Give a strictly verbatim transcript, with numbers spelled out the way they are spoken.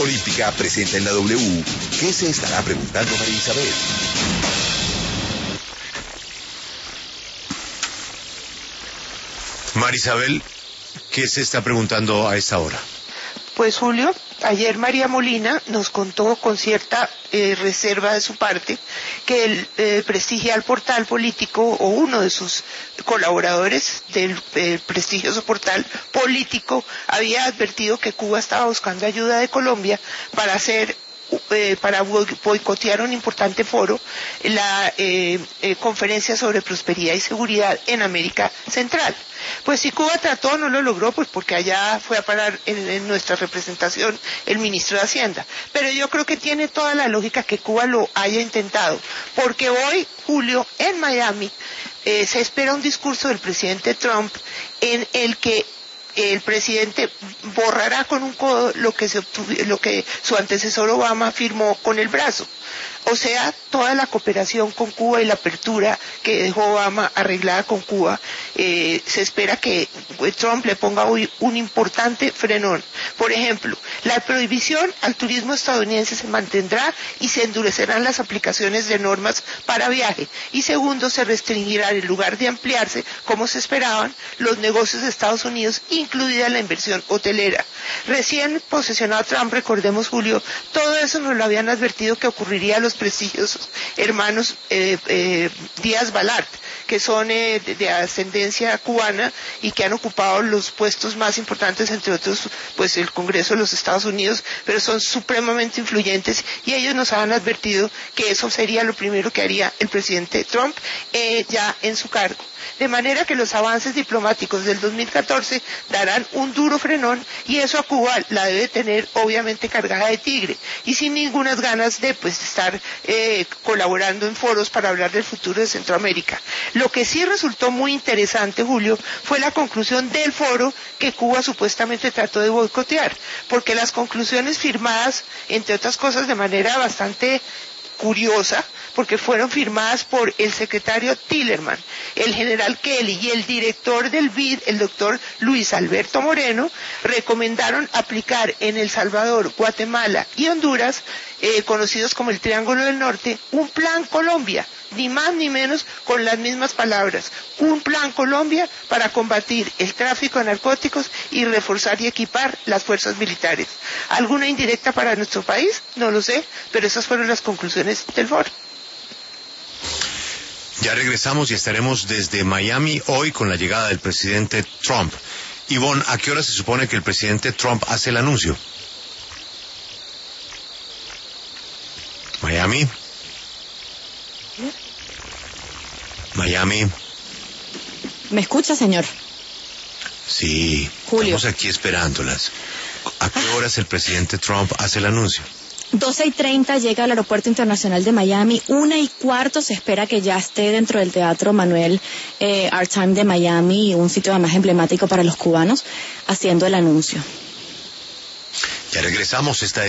Olímpica presenta en la W. ¿Qué se estará preguntando María Isabel? María Isabel, ¿qué se está preguntando a esta hora? Pues Julio, ayer María Molina nos contó con cierta eh, reserva de su parte que el eh, prestigial portal político o uno de sus colaboradores del eh, prestigioso portal político había advertido que Cuba estaba buscando ayuda de Colombia para hacer Eh, para boicotear un importante foro, la eh, eh, conferencia sobre prosperidad y seguridad en América Central. Pues si Cuba trató, no lo logró, pues porque allá fue a parar en, en nuestra representación el ministro de Hacienda. Pero yo creo que tiene toda la lógica que Cuba lo haya intentado, porque hoy, Julio, en Miami, eh, se espera un discurso del presidente Trump en el que el presidente borrará con un codo lo que, se obtuvi- lo que su antecesor Obama firmó con el brazo. O sea, toda la cooperación con Cuba y la apertura que dejó Obama arreglada con Cuba, eh, se espera que Trump le ponga hoy un importante frenón. Por ejemplo, la prohibición al turismo estadounidense se mantendrá y se endurecerán las aplicaciones de normas para viaje. Y segundo, se restringirán, en lugar de ampliarse, como se esperaban, los negocios de Estados Unidos, incluida la inversión hotelera. Recién posesionado Trump, recordemos, Julio, todo eso nos lo habían advertido que ocurriría a los prestigiosos hermanos eh, eh, Díaz Balart, que son eh, de, de ascendencia cubana y que han ocupado los puestos más importantes, entre otros, pues el Congreso de los Estados Unidos, pero son supremamente influyentes y ellos nos han advertido que eso sería lo primero que haría el presidente Trump eh, ya en su cargo. De manera que los avances diplomáticos del dos mil catorce darán un duro frenón y eso a Cuba la debe tener obviamente cargada de tigre y sin ninguna ganas de pues estar eh, colaborando en foros para hablar del futuro de Centroamérica. Lo que sí resultó muy interesante, Julio, fue la conclusión del foro que Cuba supuestamente trató de boicotear, porque las conclusiones firmadas, entre otras cosas de manera bastante curiosa, porque fueron firmadas por el secretario Tillerman, el general Kelly y el director del B I D, el doctor Luis Alberto Moreno, recomendaron aplicar en El Salvador, Guatemala y Honduras, eh, conocidos como el Triángulo del Norte, un plan Colombia, ni más ni menos con las mismas palabras, un plan Colombia para combatir el tráfico de narcóticos y reforzar y equipar las fuerzas militares. ¿Alguna indirecta para nuestro país? No lo sé, pero esas fueron las conclusiones del foro. Ya regresamos y estaremos desde Miami hoy con la llegada del presidente Trump. Ivonne, ¿a qué hora se supone que el presidente Trump hace el anuncio? Miami. Miami. ¿Me escucha, señor? Sí, Julio. Estamos aquí esperándolas. ¿A qué horas el presidente Trump hace el anuncio? doce y treinta llega al Aeropuerto Internacional de Miami. Una y cuarto se espera que ya esté dentro del Teatro Manuel eh, Art Time de Miami, un sitio además emblemático para los cubanos, haciendo el anuncio. Ya regresamos, esta